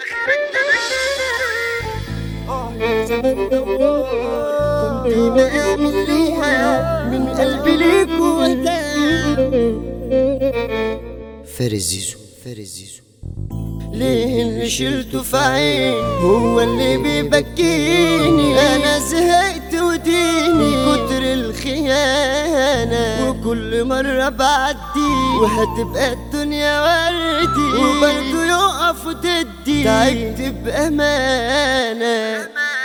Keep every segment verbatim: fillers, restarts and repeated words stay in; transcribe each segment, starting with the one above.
اه يا زمان دوار كنت بآمن ليها من قلبي ليك وداع. فارس زيزو فارس زيزو. ليه اللي شلته في عيني هو اللي بيبكيني؟ انا زهقت وديني كتر الخيانة، وكل مرة بعدي وهتبقى الدنيا وردي وبرضه يقف وتدي. تعبت بأمانة.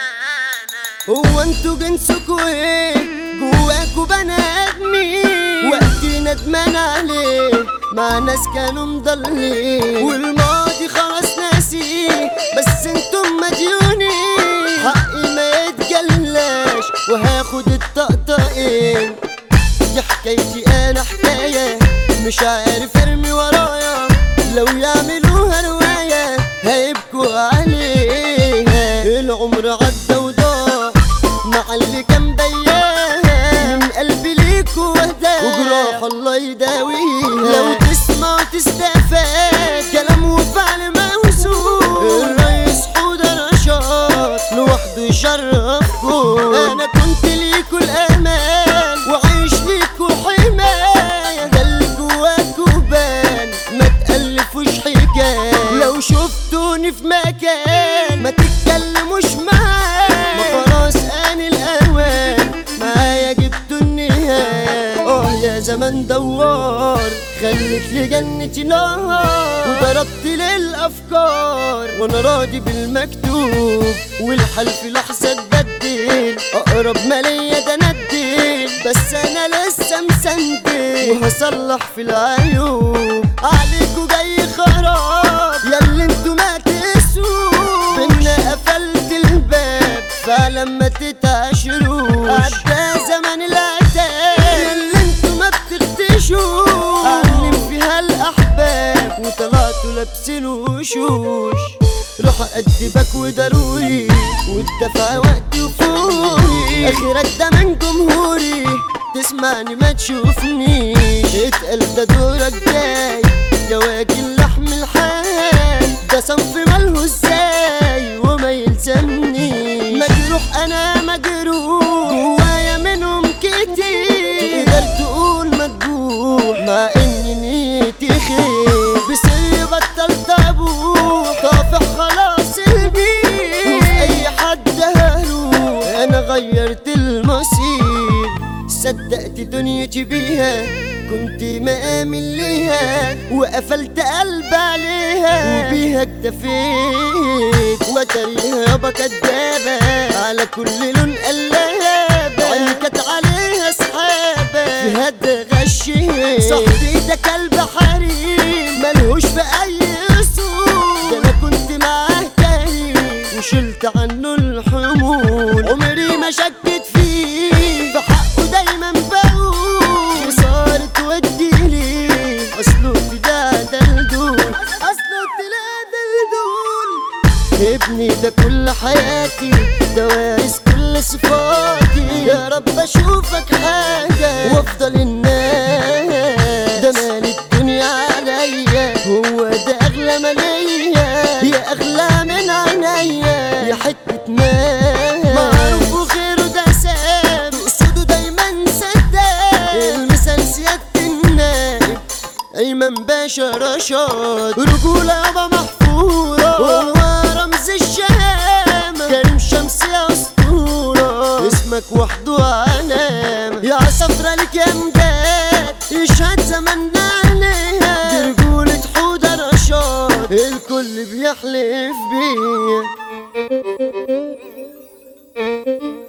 هو انتوا جنسكوا ايه؟ جواكوا بني ادمين وقتي ندمان عليه مع ناس كانوا مضلين، والماضي خلاص ناسي بس انتم مديونين. حقي ما يتجلاش وهاخد الطقطقين. دي حكايتي انا حكاية مش عارف ارمي ورايا، لو يعملوها رواية هيبكوا عليها. العمر عدى وضاع مع اللي كان بياها، من قلبي ليك وهداها وجراح الله يداويها. لو تسمع وتستفاد كلام وفعل موزون، الريس حوده رشاد لوحده يشرفكم. انا كنت ليكوا الامان وعايش ليكوا حماية، ده اللي جواكوا بان ما تألفوش حكاية. لو شفتوني في مكان ما تتكلموش معايا، ما خلاص آن الأوان معايا جبتوا النهاية. اه يا زمان دوار خليك لجنتي نار، وضربت للأفكار وانا راضي بالمكتوب، والحل في لحظة تبدل أقرب ما ليا ده ندل. بس أنا لسه مسندل وهصلح في العيوب. عليكوا جاي خراب ياللي انتوا ما تقسوش، بينا قفلت الباب فلما تتعاشروش. عدى زمن العتاب ياللي انتوا ما بتختشوش، علم فيها الأحباب وطلعتوا لابسين وشوش. روح أدبك وضروري والدفع وقتي وفوري، آخرك ده من جمهوري تسمعني ما تشوفنيش. اتقل ده دورك جاي جواكي اللحم الحال، ده صنف ماله ازاي وما يلزمني. مجروح انا مجروح جوايا منهم كتير، تقدر تقول مدبوح مع اني نيتي خير. بسري بطلت ابوح طافح خلاص البيت، وفي اي حد هروح انا غيرت المصير. صدقت دنيتي بيها كنت مآمن ليها، وقفلت قلبي عليها وبيها اكتفيت. وتريها يابا كدابة على كل لون قلابة، عيني كانت عليها سحابة فيها غشيت. صاحبي ده كلب حريم ملهوش في أي أصول، ده أنا كنت معاه كريم وشلت عنه الحمول. عمري ما شكت فيه في حقه دايما بقول خسارة توديلي، أصله طلع دلدول أصله طلع دلدول. ابني ده كل حياتي ده وارث كل صفاتي، يا رب أشوفك حاجة وأفضل الناس. ده مال الدنيا عليا هو ده أغلى ما ليا، يا أغلى من عينيا يا حتة مال. معروف وغيره ده ساب أسوده دايما سداد، المثال سيادة النائب أيمن باشا رشاد. رجولة يابا محفورة وهو رمز الشهامة، كريم شمس يا أسطورة اسمك وحده علامة. يا عصفرة لك يا مجاد يشهد زماننا عليها، دي رجولة حوده رشاد الكل بيحلف بيها.